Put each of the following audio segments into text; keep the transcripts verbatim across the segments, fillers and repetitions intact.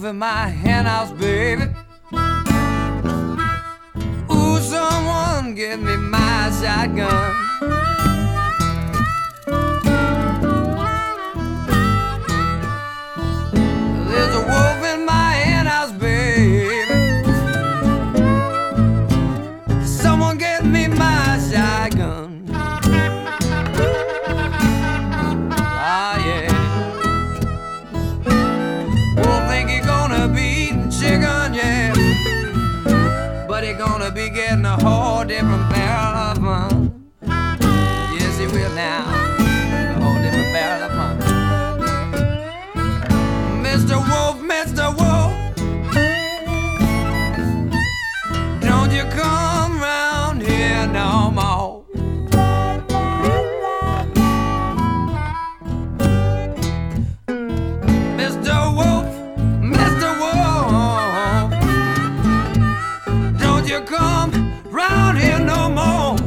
in my henhouse, baby. Ooh, someone give me my shotgun. There's a wolf in my henhouse, baby. Someone give me my shotgun. Ah, yeah. Wolf think he gonna be eating chicken, yeah, but he gonna be getting a whole different barrel of fun. Yes, he will now. A whole different barrel of fun. Mister Wolf, Mister Wolf, don't you come round here no more. Mister Wolf, Mister Wolf, don't you come round here no more.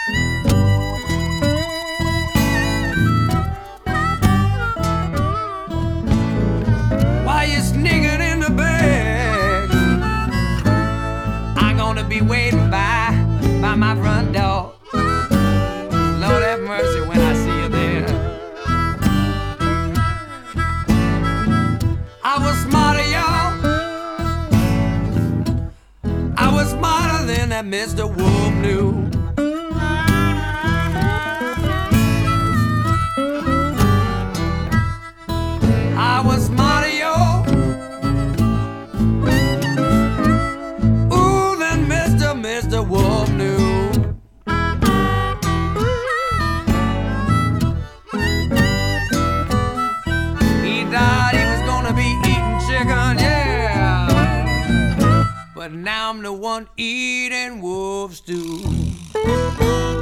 Why you sneaking in the bag? I'm gonna be waiting by, by my front door. Lord have mercy when I see you there. I was smarter, y'all. I was smarter than that Mister Wolf knew. I was smarter, y'all. Ooh, than Mister Mister Wolf knew. He died, he was gonna be eating chicken, yeah, but now I'm the one eating wolf stew.